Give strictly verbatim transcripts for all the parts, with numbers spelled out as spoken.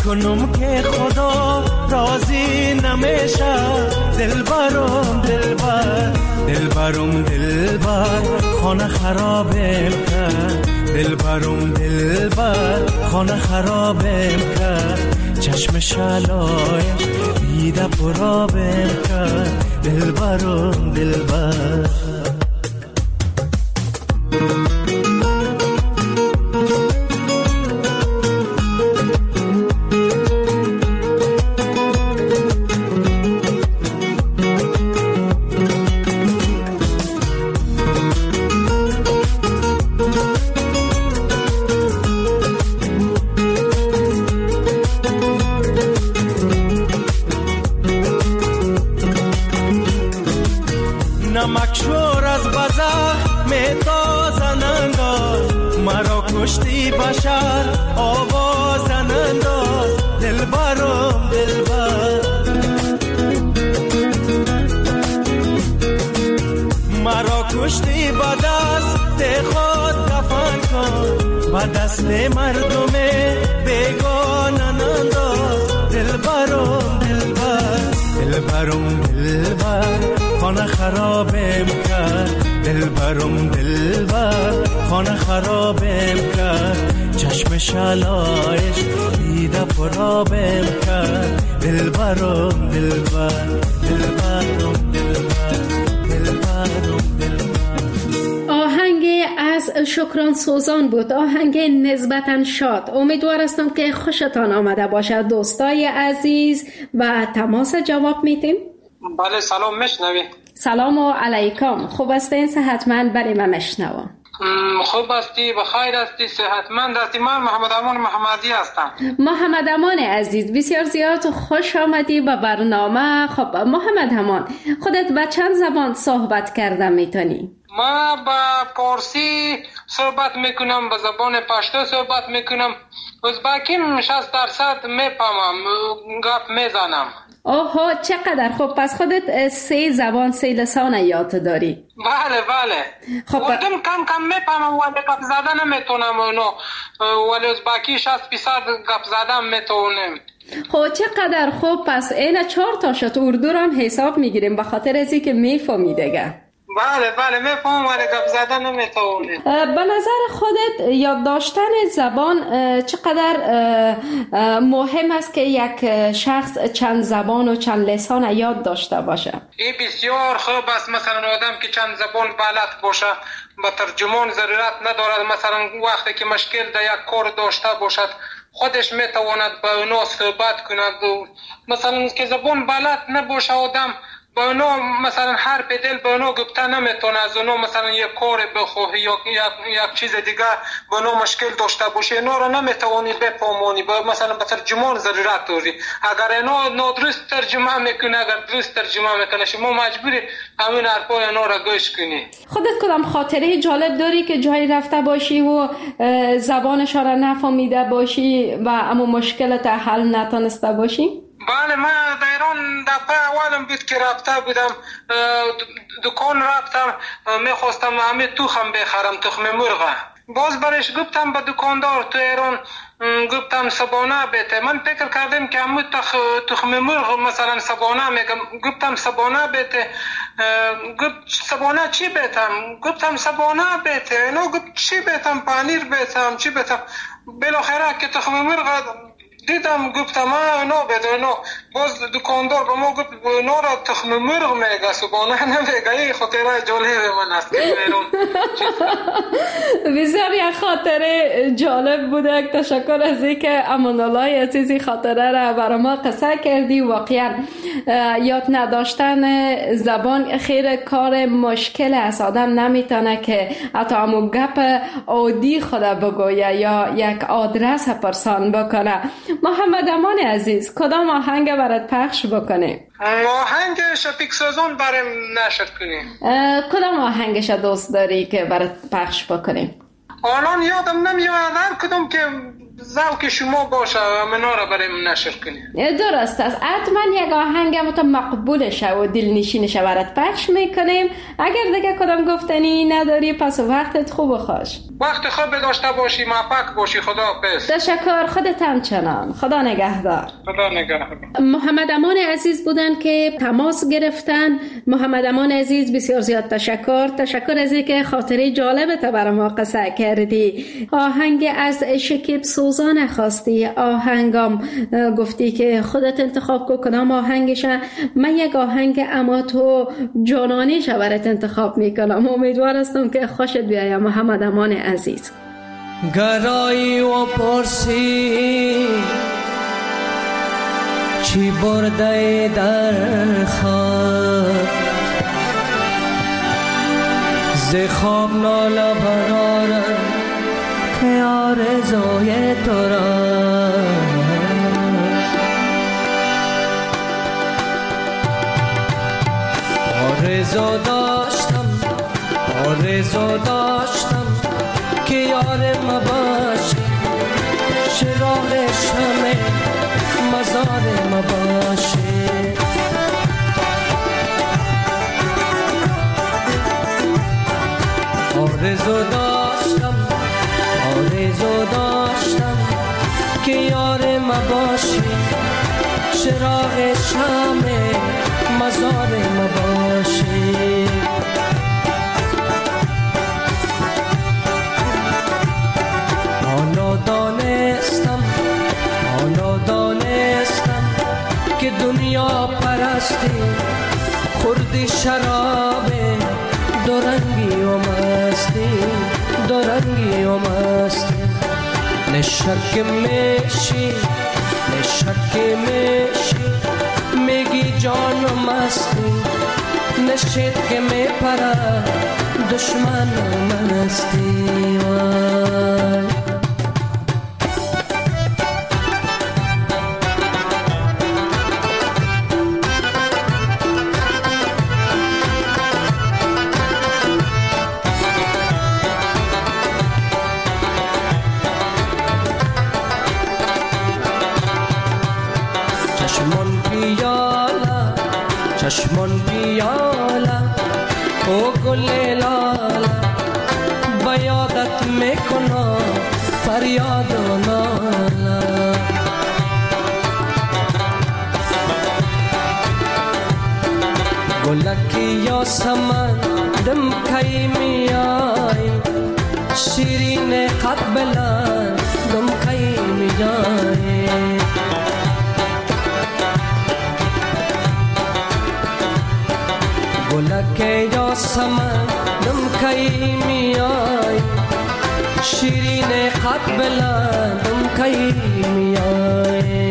کنم که خدا راضی نمیشه. دلبرم دلبر دلبرم دلبر خانه خرابم کرد. دلبرم دلبر خانه خرابم کرد. چشم شلایش دیده پرابم کرد. دلبرم دلبر نمکشور از بزخ میتازن انداز. مرا کشتی بشر آوازن انداز. دلبرم دلبر مرا کشتی با دست خود دفن کن. با دست مردم بیگانن انداز. دلبرم دلبر دلبرم دلبر خانه خرابم کرد. دلبرم دلبر خانه خرابم کرد. چشم شلایش دیده پرابم کرد. دلبرم دلبر دلبرم دلبر دلبرم دلبر. آهنگ از شکران سوزان بود، آهنگ نسبتاً شاد. امیدوار هستم که خوشتان آمده باشد دوستای عزیز. و تماس جواب میتیم؟ بله سلام میشنوی؟ سلام و علیکم. خوب هستین؟ صحتمند؟ برای من میشنوم. خوب هستی؟ بخیر هستی؟ صحتمند هستی؟ من محمد امان محمدی هستم. محمد امان عزیز بسیار زیاد خوش آمدی به برنامه. خب محمد امان، خودت به چند زبان صحبت کردن میتونی؟ ما با پارسی صحبت میکنم، به زبان پشتو صحبت میکنم، ازبکیم شصت درصد میفهمم، گپ میزنم. اوه چقدر خوب. پس خودت سه زبان سه لسان یاد داری؟ بله بله. خب اردم کم کم میفهمم ولی گپ زدن نمیتونم اونو، ولی ازبکی شصت فیصد گپ زدن میتونم. خب چقدر خوب. پس این چهار تا شد اردو رو هم حساب میگیریم به خاطر ازی که میفهمی دیگه. بله بله میفهمم ولی گپ زدن نمیتونم. به نظر خودت یاد داشتن زبان چقدر مهم است که یک شخص چند زبان و چند لسان یاد داشته باشه؟ این بسیار خوب است. مثلا آدم که چند زبان بلد باشه با ترجمان ضرورت ندارد. مثلا وقتی که مشکل در یک کار داشته باشد خودش میتواند با اونا صحبت کند. مثلا که زبان بلد نباشه آدم با اونا مثلا حرف دل با اونا گفته نمیتونه. از اونا مثلا یک کار بخواه یا یک چیز دیگه با اونا مشکل داشته باشه اینا رو نمیتوانی بفهمانی. با مثلا به ترجمان ضرورت داری. اگر اینا نادرست ترجمه میکنه، اگر درست ترجمه میکنه شما مجبوری همین حرفای اینا رو گوش کنی. خودت کدام خاطره جالب داری که جایی رفته باشی و زبانش را نفهمیده باشی و اما مشکلت حل نتونسته باشی؟ بله من در ایران دفعه اولم بود که رفته بودم دکان رفتم میخواستم همه تخم بخرم، تخم مرغ. باز برش گفتم به دکاندار تو ایران گفتم سبانه بیته. من فکر کردم که همه تخ... تخم مرغ مثلا سبانه میگم. گفتم سبانه بیته. گفت سبانه چی بیتم؟ گفتم سبانه بیته. اینا گفت چی بیتم؟ پنیر بیتم چی بیتم؟ بالاخره که تخم مرغ دیدم گفتم اینا بیته اینا. باز دکاندار به ما گفت اینا را تخم مرغ میگه سبانه نمیگه. این خاطره جالب من است. بسیار یک خاطره جالب بوده. تشکر از اینکه امان الله عزیزی خاطره را برای ما قصه کردی. واقعا یاد نداشتن زبان خیر کار مشکل است. آدم نمیتونه که حتی همون گپ عادی خود بگویه یا یک آدرس پرسان بکنه. محمد امان عزیز کدام آهنگ برات پخش بکنه؟ آهنگ شفیق سازان برام نشر کنیم. کدام آهنگش دوست داری که برات پخش بکنیم؟ الان یادم نمیاد هر کدوم که ذوق شما باشه منا را برای نشر کنید. درست است. حتما یک آهنگ هم تو مقبول شه و دلنشین شه برات پخش میکنیم. اگر دیگه کدام گفتنی نداری پس وقتت خوب و خوش. وقت خوب داشته باشی، موفق باشی. خدا حافظ. تشکر. خودت همچنان. خدا نگهدار. خدا نگهدار. محمد امان عزیز بودن که تماس گرفتن. محمد امان عزیز بسیار زیاد تشکر. تشکر از اینکه خاطره جالبت برای ما قصه کردی. آهنگ از شکیب سوزان خواستی، آهنگام گفتی که خودت انتخاب کن کدام آهنگشه. من یک آهنگ اما تو جانانیش برات انتخاب میکنم. امیدوار هستم که خوشت بیاید محمد امان عزیز. گرایی و پرسی چی برده در خواب، ز خواب ناله برارم که آرزوی تو را. آرزو داشتم آرزو داشتم که یارم باشی، چراغ شمع مزارم باشی. آرزو داشتم آرزو داشتم که یارم باشی، چراغ شمع مزارم باشی. حالا دانستم حالا دانستم که دنیا پرستی خوردی شراب دورنگی و مستی، دورنگی و مستی. نشک میشی نشک میشی میگی جان و مستی، نشید که میپره دشمن و مستی. وای چشمون پیالا او گل لالا بیادت میکنم فریاد و نالا. گلکی یا سمن دم کی میای، شیرین قد بلند دم کی میای. گلک یا سمن دم کی میای، شیرین قد بلند دم کی میای.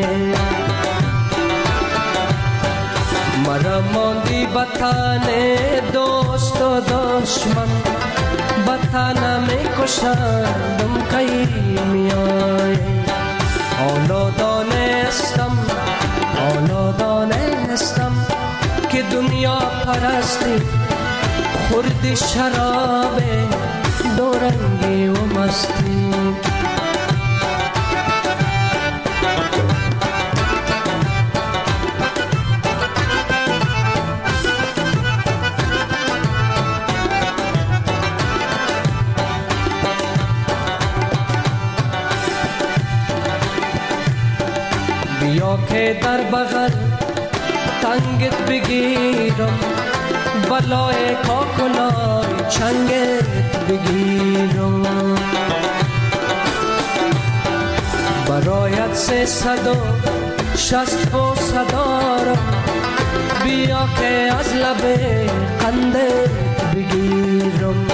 مرا ماندی بطن دوست و دشمن، بطن میکشند دم کی میای. حالا دانستم حالا دانستم که دنیا پرستی خوردی شراب دورنگی و مستی. بیا که در بغل تنگت بگیرم، بلای کاکلای چنگت بگیرم. برایت سه صد و شست و صدارم، بیا که از لب قندت بگیرم.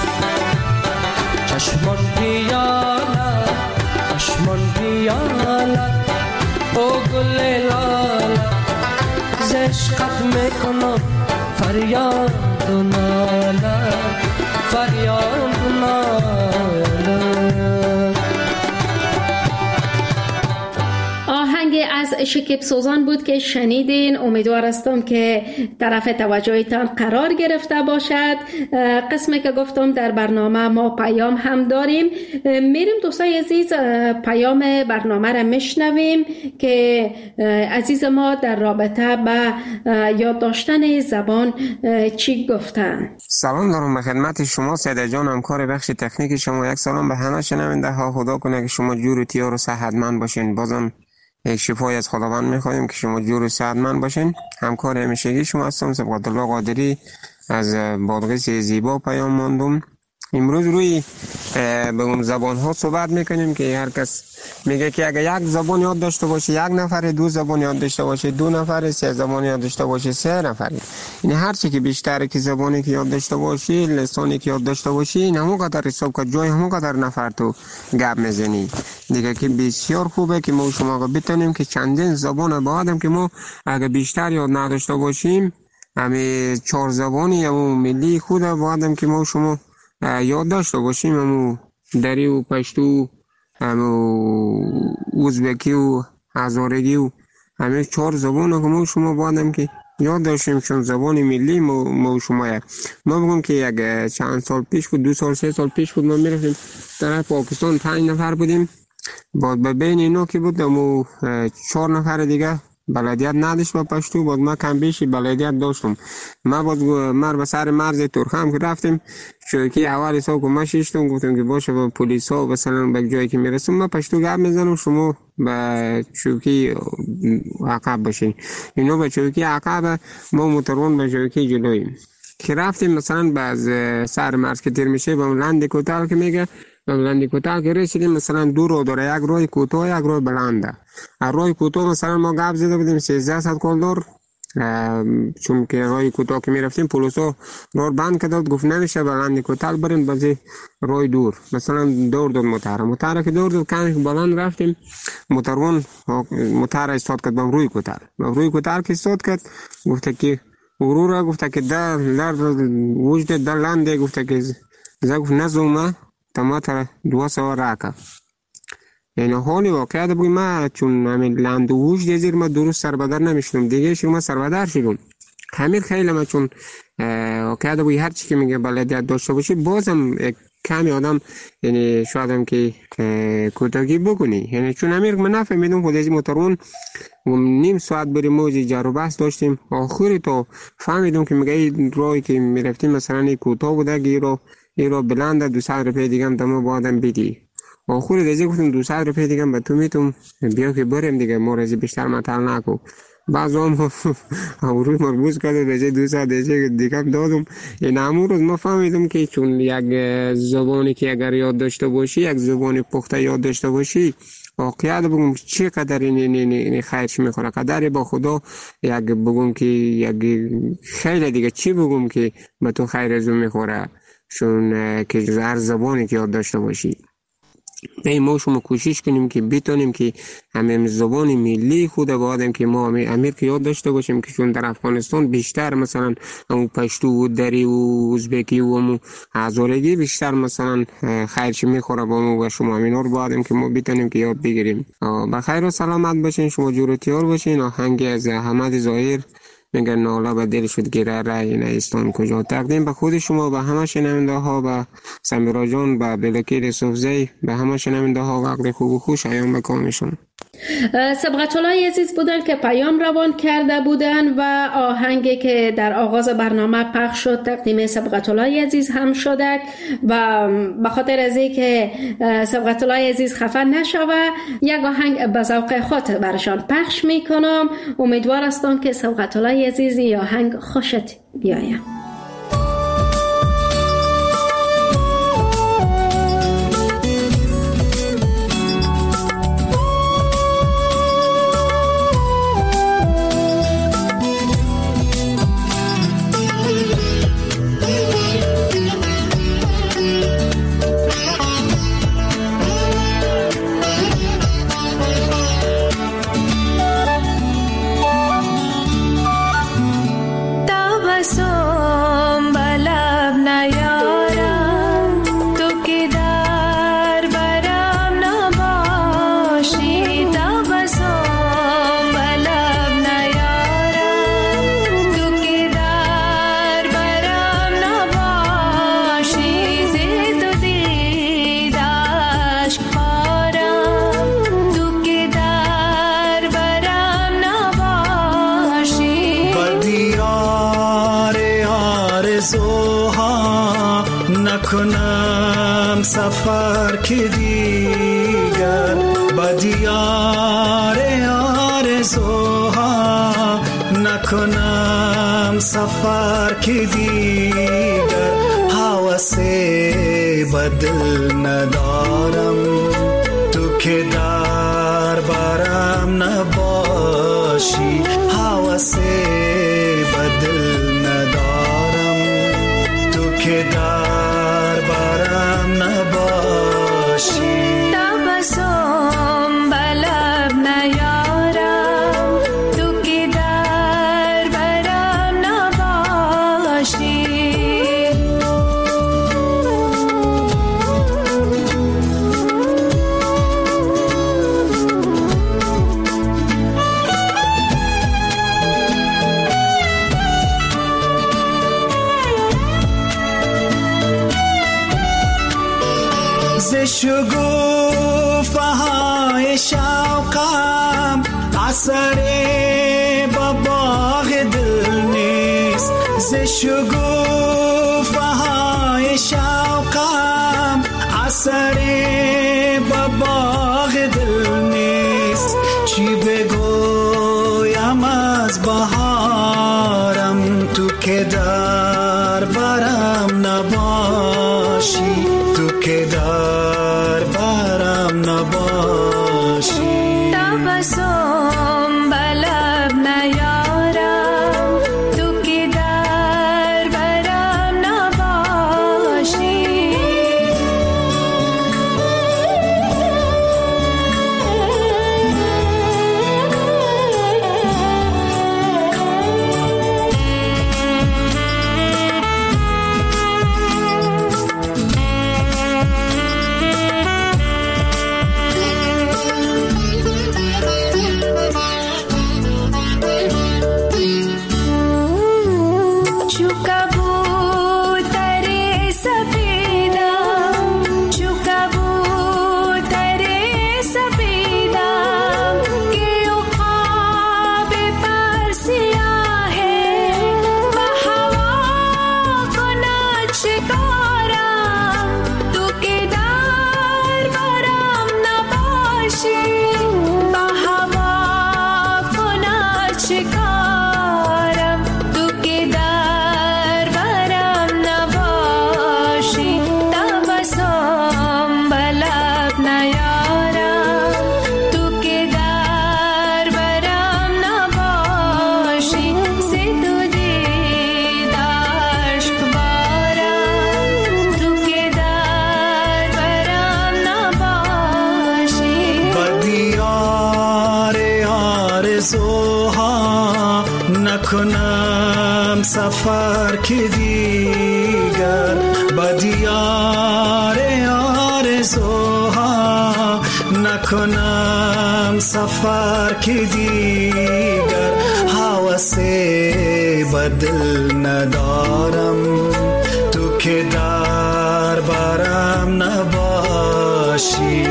چشمان پیالا چشمان پیالا او گل لالا، ز عشقت میکنم فریاد و ناله، فریاد و ناله. آهنگ از شکیب سوزان بود که شنیدین. امیدوار هستم که طرف توجهتان قرار گرفته باشد. قسمی که گفتم در برنامه ما پیام هم داریم. میریم دوستای عزیز پیام برنامه را میشنویم که عزیز ما در رابطه با یاد داشتن زبان چی گفتن. سلام دارم به خدمت شما سیده جان، همکار بخش تکنیک شما. یک سلام به همه شنونده ها. خدا کنه که شما جور و تیار و صحتمند باشین. بازم یک شفای از خداوند میخوایم که شما جور و صحتمند باشین. همکار همیشگی شما هستم سبقت الله قادری از بادغیس زیبا پیام ماندم. امروز روی به اون زبان ها صحبت میکنیم که هر کس میگه که اگر یک زبان یاد داشته باشه، یک نفر دو زبان یاد داشته باشه، دو نفر سه زبان یاد داشته باشه، سه نفر. این هر چی که بیشتر که زبانی که یاد داشته باشی، لسانی که یاد داشته باشی، این همون قدر حساب که جای همون قدر نفر تو گپ میزنی دیگه، که بسیار خوبه که ما شما بتونیم که چندین زبان با آدم که ما اگر بیشتر یاد نداشته باشیم، همه چهار زبانی همون ملی خود با آدم که ما شما یاد داشته باشیم، همون دری و پشتو، همون ازبکی و هزارگی و همه چهار زبان که ما شما بادم که یاد داشتیم، چون زبان ملی ما, ما شما یک ما بگم که یک چند سال پیش بود، دو سال سه سال پیش بود، ما میرفتیم در پاکستان، پنج نفر بودیم. بعد به بین اینا که بود همون چهار نفر دیگه بلدیت نداشت با پشتو، بعد ما کم بیشی بلدیت داشتم. ما باز مر به سر مرز ترخم که رفتیم، چوکی اول حساب که ما شیشتم، گفتم که باشه با پلیس ها مثلا به جایی که میرسیم ما پشتو گپ میزنم، شما به چوکی عقب باشین. اینو به چوکی عقب، ما موترون به چوکی جلویم. که رفتیم مثلا باز سر مرز که تیر میشه به لند کوتال که میگه، به لند کوتال که رسیدیم مثلا دو رو داره، یک روی کوتاه یک روی بلنده. روی کوتاه مثلا ما گپ زده بودیم سیزده صد کلدار، چون که روی کوتاه که میرفتیم پلیسا رو بند کرد، گفت نمیشه بلند کوتاه برین بازی روی دور. مثلا دور دور موتر موتر که دور دور کمی بلند رفتیم، موترون موتر استاد کرد به روی کوتاه. روی کوتاه که استاد کرد گفت که غرور، گفت که در در وجود در لنده، گفت که زگف نزومه تماتر دو سوار راکا. یعنی حالی واقعیت بگوی ما چون همین لند و وجود زیر ما درست سربدر نمیشتم دیگه، شما سربدر شدم همین خیلی. ما چون واقعیت بگوی هر چی که میگه بلدیت داشته باشی، بازم کمی آدم یعنی شاید هم که کوتاهی بکنی، یعنی چون امیر من نفهمیدم خود از موترون نیم ساعت بریم موزی جارو بحث داشتیم، آخری تو فهمیدم که میگه این روی که میرفتیم مثلا کوتاه بوده، گیرو ایرو بلنده دو صد روپیه دیگه هم دمو با آدم بیدی. آخری دیگه گفتم دو صد روپیه دیگه هم به تو میتونم بیا که بریم دیگه، مورزی بیشتر مطل نکو. بعض هم روی مربوز کرده دیگه دو صد دیگه دیگه دادم. این همون روز ما فهمیدم که چون یک زبانی که اگر یاد داشته باشی، یک زبانی پخته یاد داشته باشی، واقعیت بگم چه قدر این این خیرش میخوره، قدر با خدا یک بگم که یک خیلی دیگه چی بگم که به تو خیر ازو میخوره، چون که هر زبانی که یاد داشته باشی. نه ما شما کوشش کنیم که بتونیم که همین زبان ملی خود با آدم که ما امیر که یاد داشته باشیم، که چون در افغانستان بیشتر مثلا همون پشتو و دری و ازبکی و همون هزارگی بیشتر مثلا خیرش میخوره با ما و شما، همینا رو با آدم که ما بتونیم که یاد بگیریم. بخیر و سلامت باشین، شما جور و تیار باشین. آهنگ از احمد ظاهر میگن ناله به دل شد گیره رای نیستان کجا، تقدیم به خود شما، به همه شنونده ها، به سمیرا جان، به بلکیر صوفزی، به همه شنونده ها وقت خوب و خوش ایام بکامشون. سبقت الله عزیز بودن که پیام روان کرده بودن و آهنگی که در آغاز برنامه پخش شد تقدیم سبقت الله عزیز هم شده و به خاطر از اینکه سبقت الله عزیز خفه نشوه یک آهنگ به ذوق خود برشان پخش میکنم. امیدوار هستم که سبقت الله عزیز این آهنگ خوشت بیاید. So نکنم سفر که دیگر با دیار آرزوها، نکنم سفر که دیگر حوث بدل ندارم، تو که در برم نباشی حوث بدل ندارم، تو که در برم نباشی. تبسم بلب نیارم، تو که در برم نباشی. ز شگوفه های شوقم اثر با باغ دل نیست، ز شگوفه های شوقم اثر با باغ دل نیست. چی بگویم از بهارم، تو که در برم نباشی، تو که در برم نباشی. تبسم بلب نیارم، تو که در برم نباشی. نکنم سفر که دیگر با دیار آرزوها، نکنم سفر که دیگر حوث بدل ندارم، تو که در برم نباشی.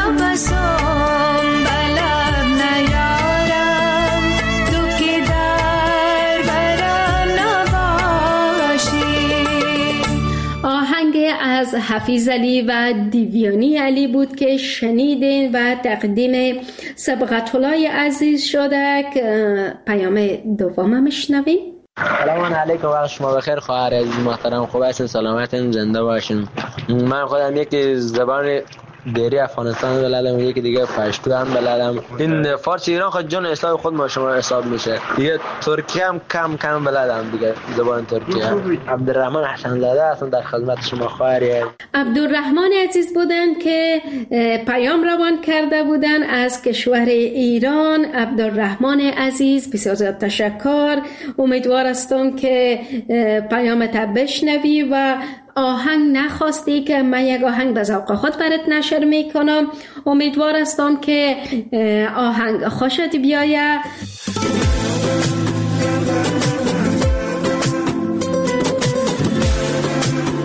از حفیظ علی و دیویانی علی بود که شنیدین و تقدیم سبقت الله عزیز شده. پیام دوم میشنویم. سلام علیکم، وقت شما بخیر خواهر عزیز محترم، خوب هستین، سلامتین، زنده باشین. من خودم یکی زبان دیری افغانستان بلدم، یکی دیگه پشتو هم بلدم. این فارسی ایران خود جان اسلام خود ما شما حساب میشه. دیگه ترکی هم کم کم بلدم دیگه، زبان ترکی هم. عبدالرحمن حسن زاده هستم در خدمت شما خواهری. عبدالرحمن عزیز بودن که پیام روان کرده بودن از کشور ایران. عبدالرحمن عزیز بسیار زیاد تشکر. امیدوار هستم که پیامت بشنوی و آهنگ نخواستی که من یک آهنگ به ذوق خود برات نشر میکنم. امیدوار هستم که آهنگ خوشت بیاید.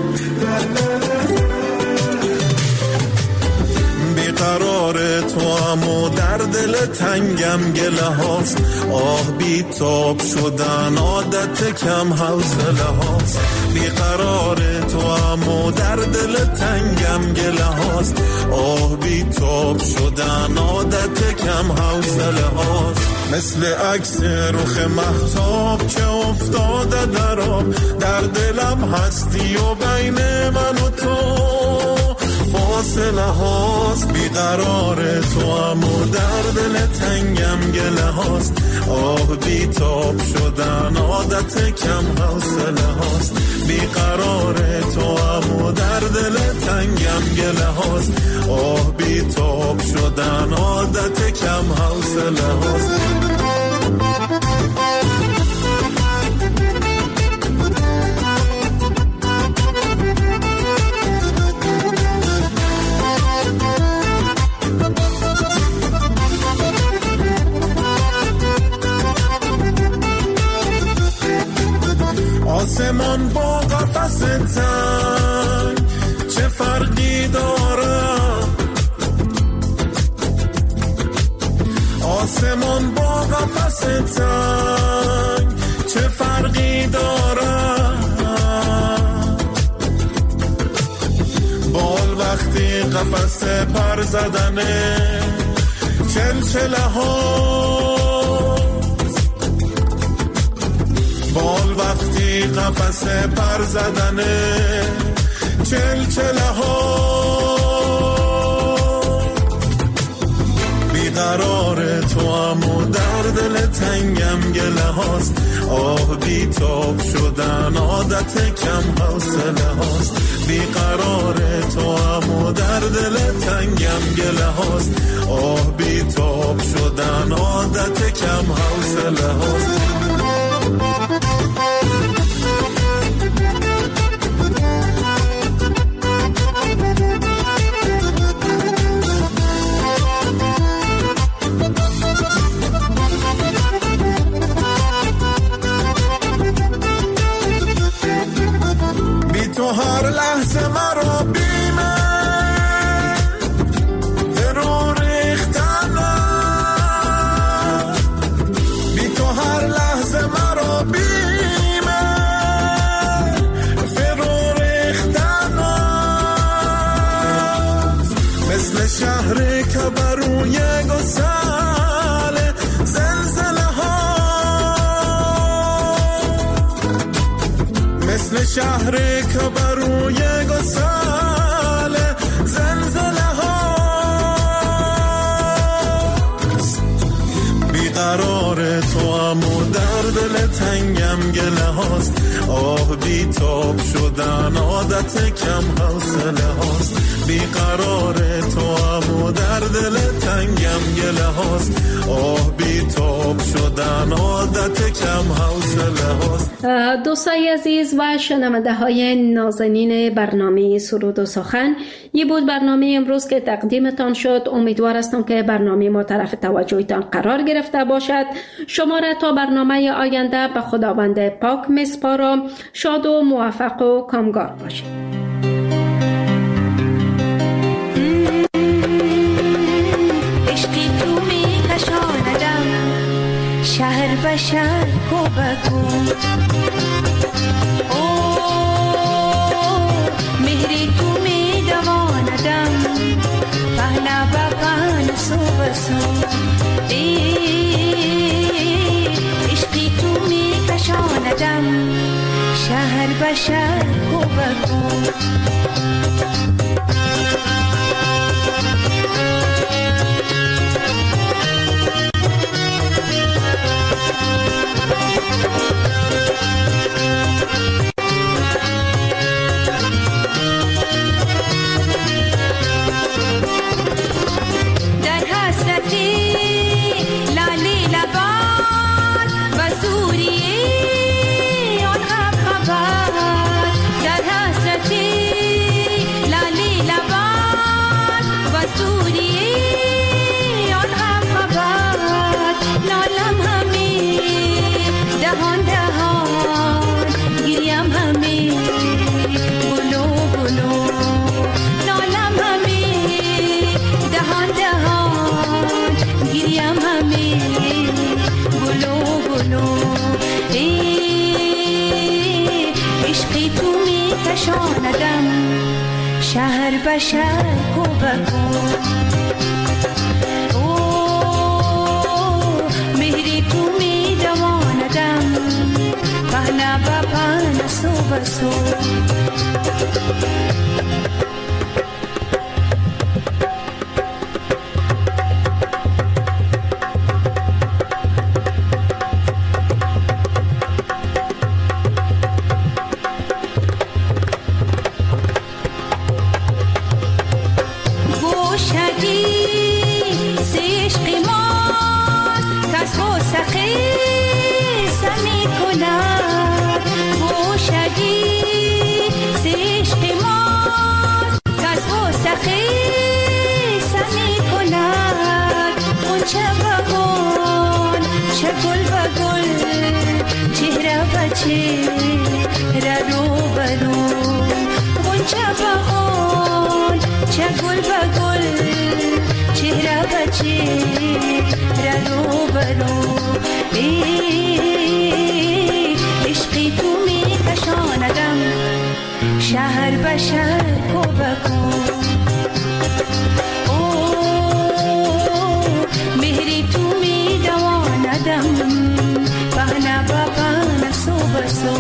بیقرار تو هم و در دل تنگم گله هاست. آه بی تاب شدن عادت کم حوصله هاست. بیقرار تو هم و در دل تنگم گله هاست. آه بی تاب شدن عادت کم حوصله هاست. مثل عکس رخ مهتاب که افتاده در آب، در دلم هستی و بین من و تو فاصله هاست. بیقرار تو هم و در دل تنگم گله هاست. آه بی تاب شدن عادت کم حوصله هاست. بیقرار تو هم و در دل تنگم گله هاست. آه بی تاب شدن عادت کم حوصله هاست. آسمان با قفس تنگ چه فرقی داره؟ آسمان با قفس تنگ چه فرقی داره؟ بال وقتی قفس پر زدنه چلچله ها، بال وقتی قفس پر زدنه چلچله ها. بیقرار تو هم و در دل تنگم گله هاست. آه بی تاب شدن عادت کم حوصله هاست. بیقرار تو هم و در دل تنگم گله هاست. آه بی تاب شدن عادت کم حوصله هاست. بی تو هر لحظه مرا بیمه فرو ریختنه. بی تو هر لحظه مرا بیمه فرو ریختنه. مثل شهری که بروی گسل زلزله ها، مثل شهری که بروی گسل زلزله ها. بیقرار تو هم و در دل تنگم گله هاست. آه بی تاب شدن عادت کم حوصله هاست. بیقرار تو هم و در دل تنگم گله هاست. آه بی تاب شدن عادت کم حوصله هاست. دوستای عزیز و شنونده های نازنین برنامه سرود و سخن، یه بود برنامه امروز که تقدیمتان شد. امیدوار هستم که برنامه ما طرف توجهتان قرار گرفته باشد. شما را تا برنامه آینده به خداوند پاک میسپارم. شاد و موفق و کامگار باشید. شهر به شهر کو بکن مهری تو می دواندم پهنا با پهن سو بسو عشقی تو می کشاندم شهر به شهر کو بکن. لالی می گلو گلو ای عشقی تو می کشاندم شهر به شهر کو بکو او مهری تو می دواندم پهنا با پهنا سو بسو شهر به شهر کو بکو او مهری تو می دواندم پهنا با پهنا سو بسو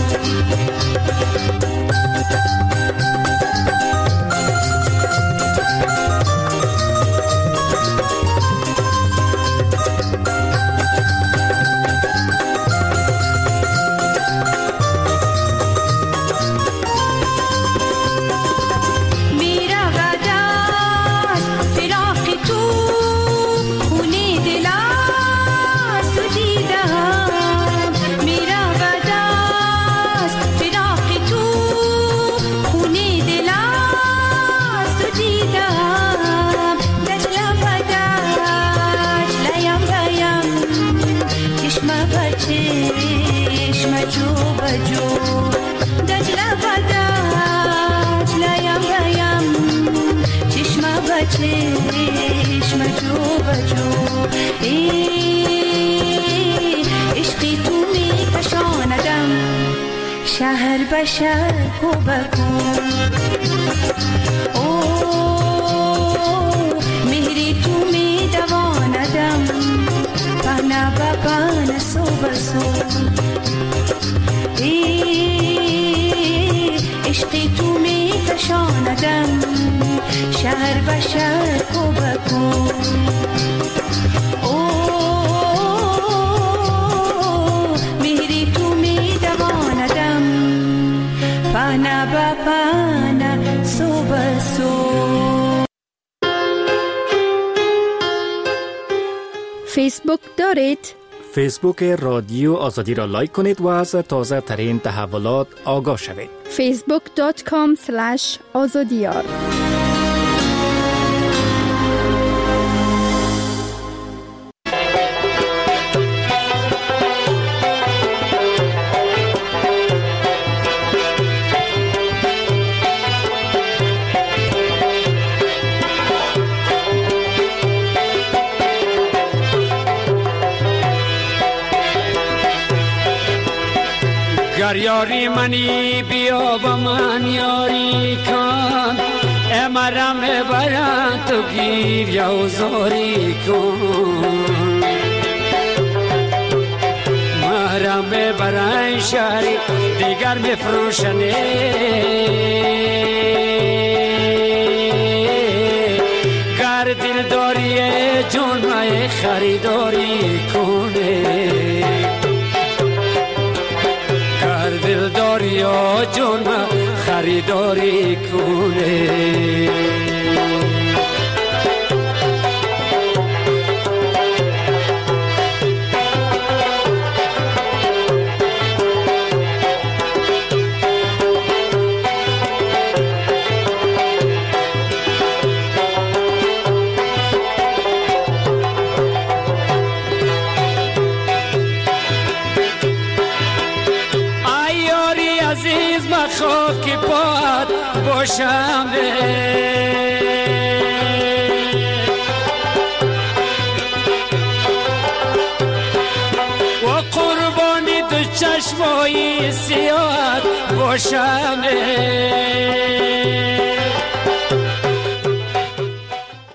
چشم جو بجو ای عشقی تو می کشاندم شهر به شهر کو بکو او مهری تو می دواندم پهنا با پهنا سو بسو ای عشقی تو می کشاندم شهر به شهر کو بکو او مهری تو می دواندم پهنا با پهنا سو بسو. فیسبوک دارید؟ فیسبوک رادیو آزادی را لایک کنید و از تازه ترین تحولات آگاه شوید. فیسبوک دات کام اسلش آزادیار. گر یاری منی بیا با من یاری کن امرم برند تو گیر یا زاری کن مرم برای شهری دیگر بفروشنه گر دل داری جون مای خریداری کنه دلداری یا جون خریداری کنه خاک پات باشم چشمای سیاه باشم